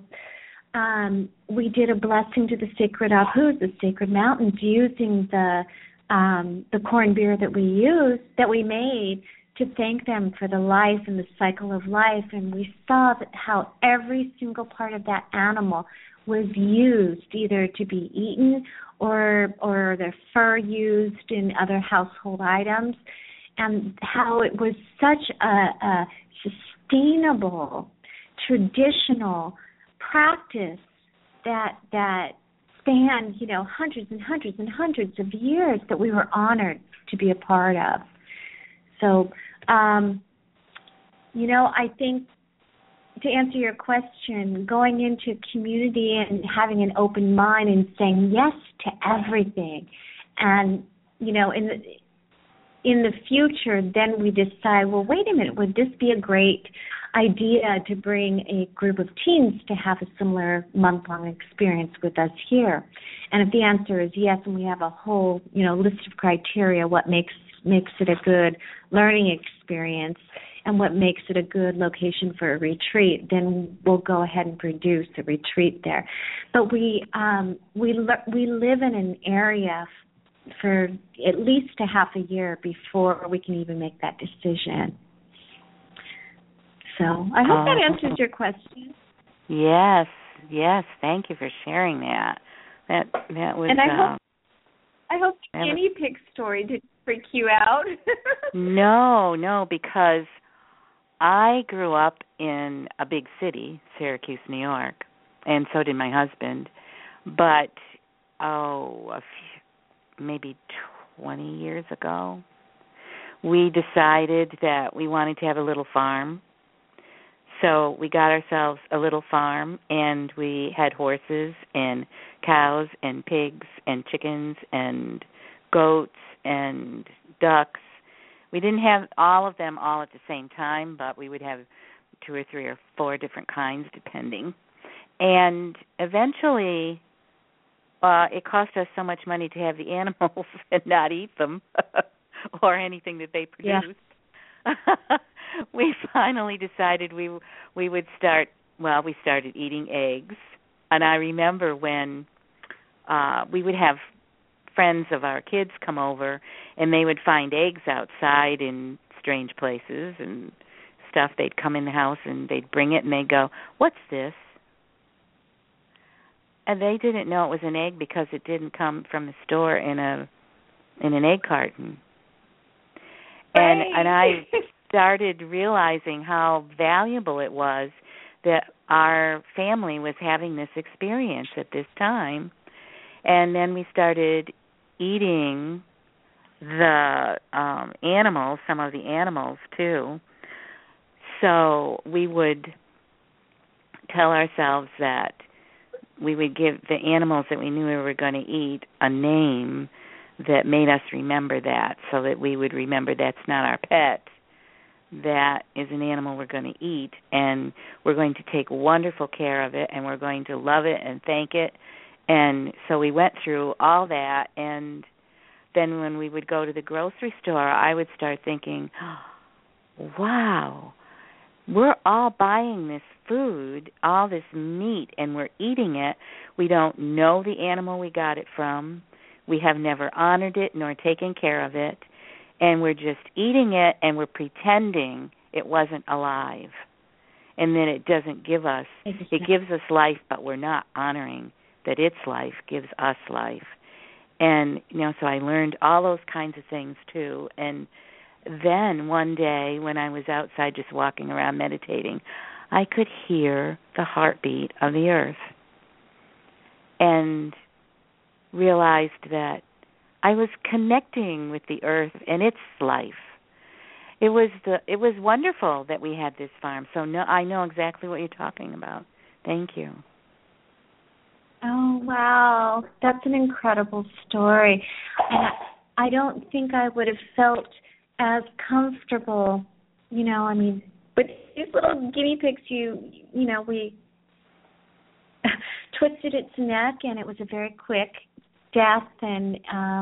we did a blessing to the sacred Ahus, the sacred mountains, using the corn beer that we made to thank them for the life and the cycle of life. And we saw how every single part of that animal was used either to be eaten or their fur used in other household items, and how it was such a sustainable, traditional practice that spanned, hundreds and hundreds and hundreds of years that we were honored to be a part of. So, I think, to answer your question, going into community and having an open mind and saying yes to everything, and in the future, then we decide, well, wait a minute, would this be a great idea to bring a group of teens to have a similar month-long experience with us here? And if the answer is yes, and we have a whole list of criteria, what makes it a good learning experience and what makes it a good location for a retreat, then we'll go ahead and produce a retreat there. But we live in an area for at least a half a year before we can even make that decision. So I hope that answers your question. Yes. Thank you for sharing that. That was. And I hope the guinea pig story didn't freak you out. No, because I grew up in a big city, Syracuse, New York, and so did my husband. But maybe 20 years ago, we decided that we wanted to have a little farm. So we got ourselves a little farm, and we had horses and cows and pigs and chickens and goats and ducks. We didn't have all of them all at the same time, but we would have 2 or 3 or 4 different kinds depending. And eventually it cost us so much money to have the animals and not eat them or anything that they produced. Yeah. We finally decided we would start, we started eating eggs. And I remember when we would have friends of our kids come over, and they would find eggs outside in strange places and stuff. They'd come in the house, and they'd bring it, and they'd go, "What's this?" And they didn't know it was an egg because it didn't come from the store in an egg carton. Right. And I started realizing how valuable it was that our family was having this experience at this time. And then we started eating the animals, some of the animals too. So we would tell ourselves that we would give the animals that we knew we were going to eat a name that made us remember that, so that we would remember that's not our pet. That is an animal we're going to eat, and we're going to take wonderful care of it, and we're going to love it and thank it. And so we went through all that, and then when we would go to the grocery store, I would start thinking, wow, we're all buying this food, all this meat, and we're eating it. We don't know the animal we got it from. We have never honored it nor taken care of it. And we're just eating it, and we're pretending it wasn't alive. And then it doesn't give us, it gives us life, but we're not honoring that its life gives us life. And, so I learned all those kinds of things too. And then one day when I was outside just walking around meditating, I could hear the heartbeat of the earth and realized that I was connecting with the earth and its life. It was wonderful that we had this farm. So I know exactly what you're talking about. Thank you. Oh, wow. That's an incredible story. And I don't think I would have felt as comfortable, with these little guinea pigs, we twisted its neck, and it was a very quick death, and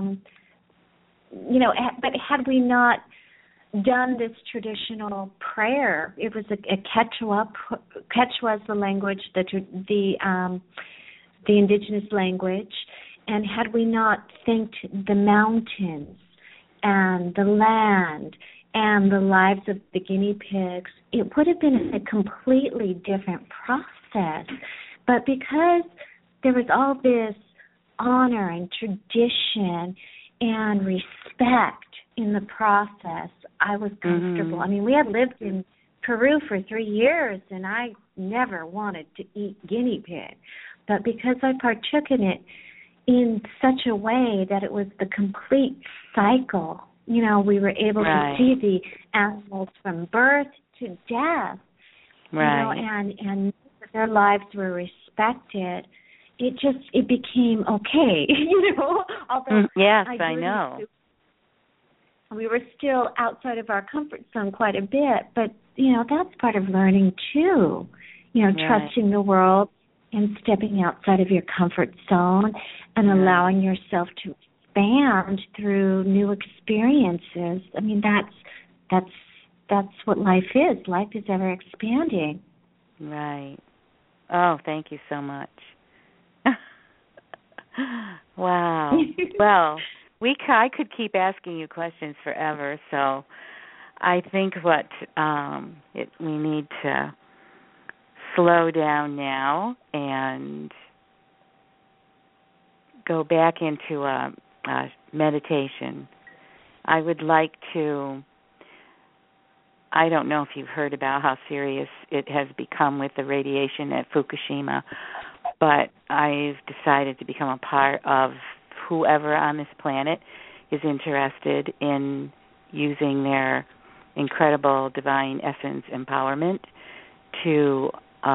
but had we not done this traditional prayer, it was a Quechua. Quechua is the language, the indigenous language, and had we not thanked the mountains and the land and the lives of the guinea pigs, it would have been a completely different process. But because there was all this honor and tradition and respect in the process, I was comfortable. Mm-hmm. We had lived in Peru for 3 years, and I never wanted to eat guinea pig. But because I partook in it in such a way that it was the complete cycle, we were able to see the animals from birth to death, and their lives were respected. It became okay, although yes, I know. We were still outside of our comfort zone quite a bit, but, that's part of learning too, trusting the world and stepping outside of your comfort zone and allowing yourself to expand through new experiences. That's what life is. Life is ever expanding. Right. Oh, thank you so much. Wow. Well, I could keep asking you questions forever, so I think we need to slow down now and go back into a meditation. I would like to, I don't know if you've heard about how serious it has become with the radiation at Fukushima, but I've decided to become a part of whoever on this planet is interested in using their incredible divine essence empowerment to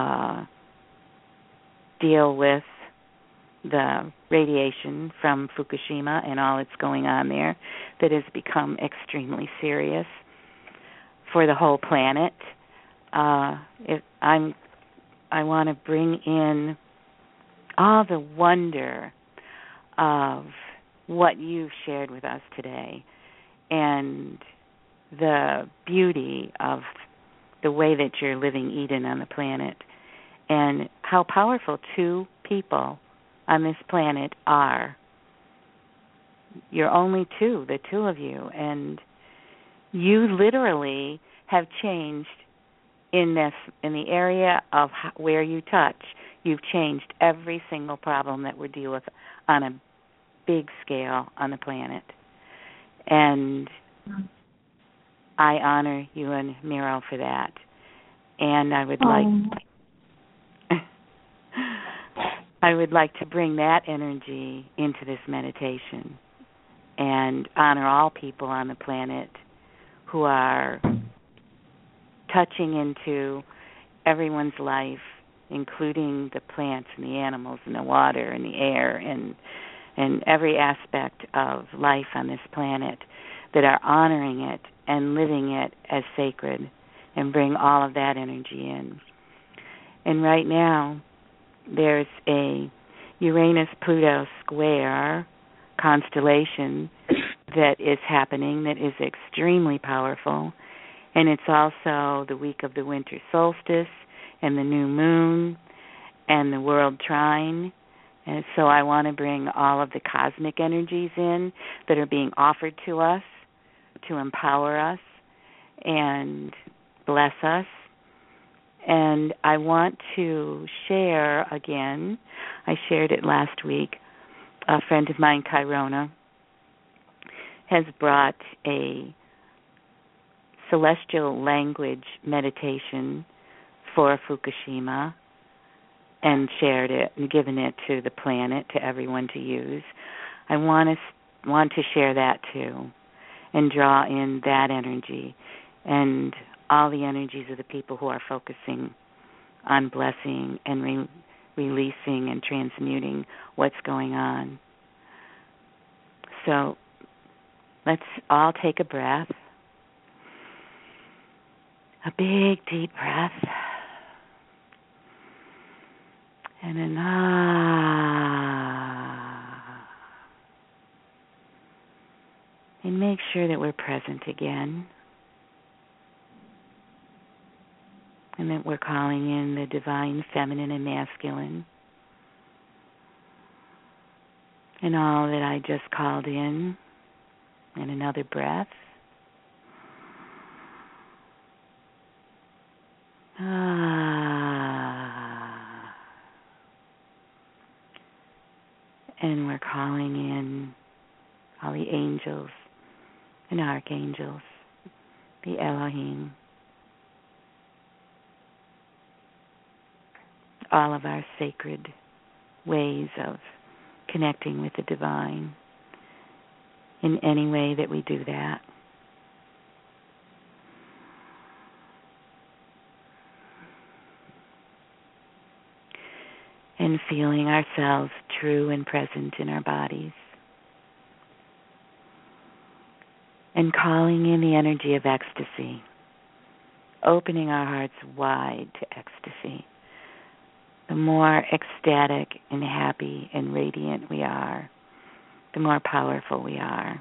deal with the radiation from Fukushima and all that's going on there that has become extremely serious for the whole planet. I want to bring in all the wonder of what you've shared with us today and the beauty of the way that you're living Eden on the planet and how powerful two people on this planet are. You're only two, the two of you, and you literally have changed in the area of where you touch. You've changed every single problem that we deal with on a big scale on the planet. And I honor you and Miro for that. And I would like to bring that energy into this meditation. and honor all people on the planet who are touching into everyone's life, including the plants and the animals and the water and the air and every aspect of life on this planet, that are honoring it and living it as sacred and bring all of that energy in. And right now, there's a Uranus-Pluto square constellation that is happening that is extremely powerful. And it's also the week of the winter solstice and the new moon and the world trine. And so I want to bring all of the cosmic energies in that are being offered to us to empower us and bless us. And I want to share again, I shared it last week, a friend of mine, Kyrona, has brought a celestial language meditation for Fukushima and shared it and given it to the planet, to everyone to use. I want to share that too and draw in that energy and all the energies of the people who are focusing on blessing and releasing and transmuting what's going on. So let's all take a breath, a big deep breath, and an ah. And make sure that we're present again. And that we're calling in the divine feminine and masculine. And all that I just called in. And another breath. Ah. And we're calling in all the angels and archangels, the Elohim, all of our sacred ways of connecting with the divine in any way that we do that. And feeling ourselves true and present in our bodies. And calling in the energy of ecstasy, opening our hearts wide to ecstasy. The more ecstatic and happy and radiant we are, the more powerful we are.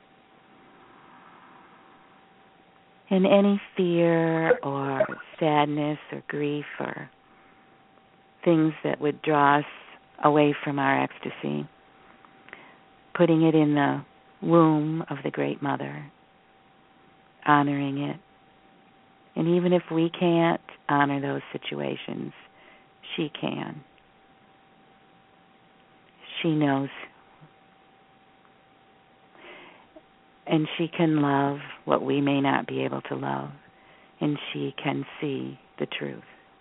And any fear or sadness or grief or things that would draw us away from our ecstasy, putting it in the womb of the Great Mother, honoring it. And even if we can't honor those situations, she can. She knows. And she can love what we may not be able to love. And she can see the truth.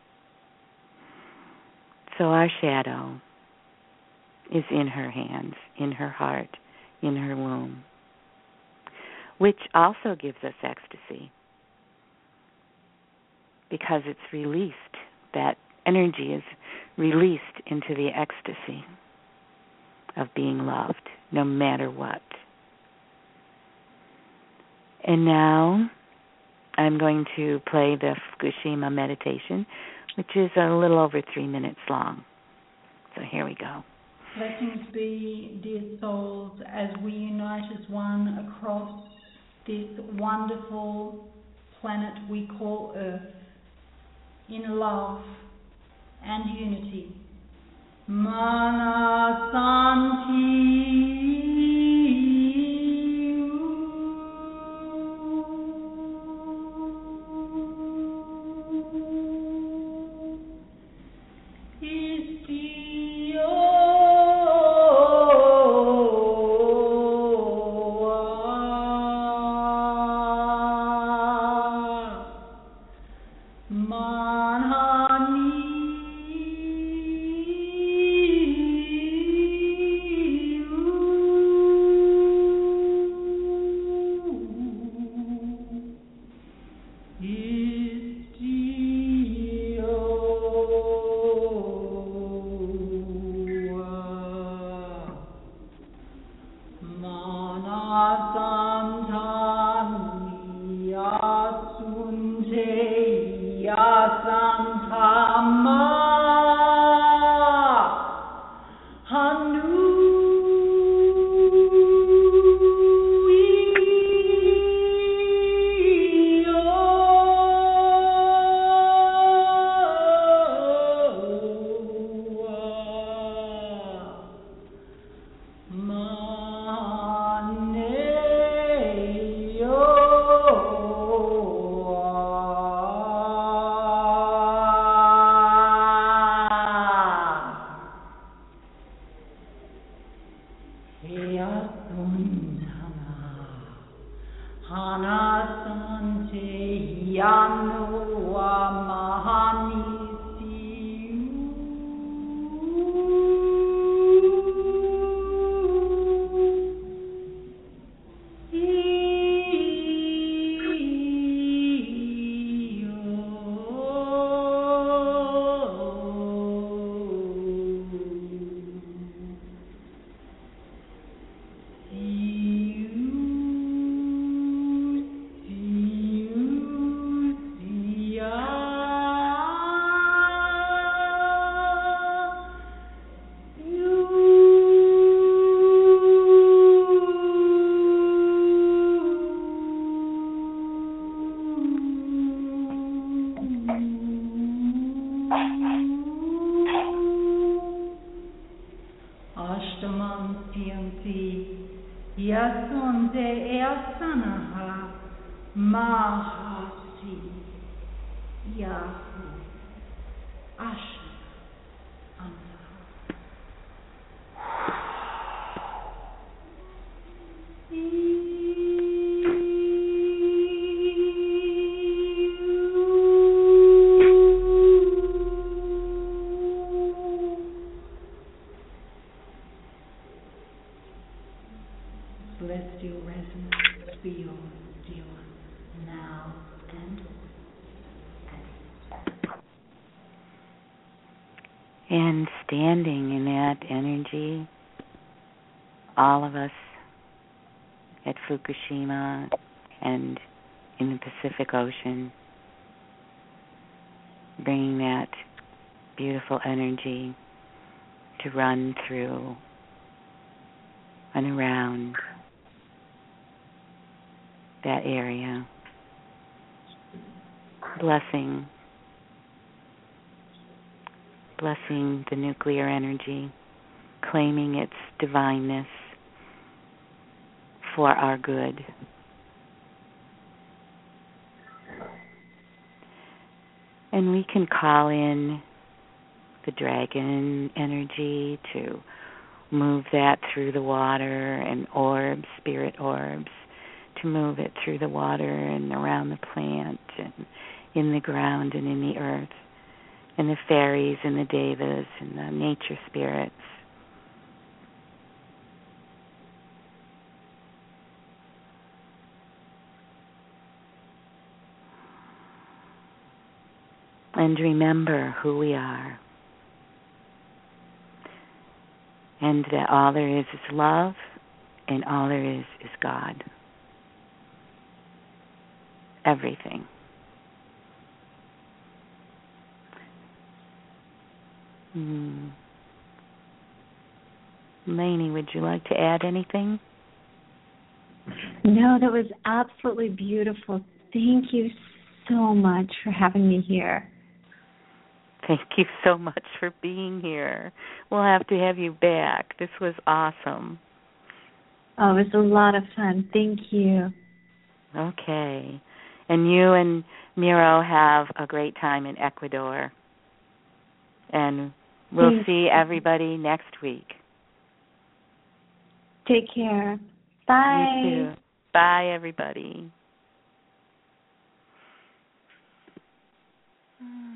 So our shadow is in her hands, in her heart, in her womb, which also gives us ecstasy because it's released. That energy is released into the ecstasy of being loved, no matter what. And now I'm going to play the Fukushima meditation, which is a little over 3 minutes long. So here we go. Blessings be, dear souls, as we unite as one across this wonderful planet we call Earth, in love and unity. Mana Santi. Easanaha Mahasi Yahu Ashna Ansaha. Celestial resonance be yours, dear one, now and always. And standing in that energy, all of us at Fukushima and in the Pacific Ocean, bringing that beautiful energy to run through and around that area, blessing the nuclear energy, claiming its divineness for our good. And we can call in the dragon energy to move that through the water, and orbs, spirit orbs, to move it through the water and around the plant and in the ground and in the earth, and the fairies and the devas and the nature spirits. And remember who we are. And that all there is love, and all there is God. Everything. Lainey, would you like to add anything? No, that was absolutely beautiful. Thank you so much for having me here. Thank you so much for being here. We'll have to have you back. This was awesome. Oh, it was a lot of fun. Thank you. Okay. And you and Miro have a great time in Ecuador. And we'll see everybody next week. Take care. Bye. You too. Bye, everybody.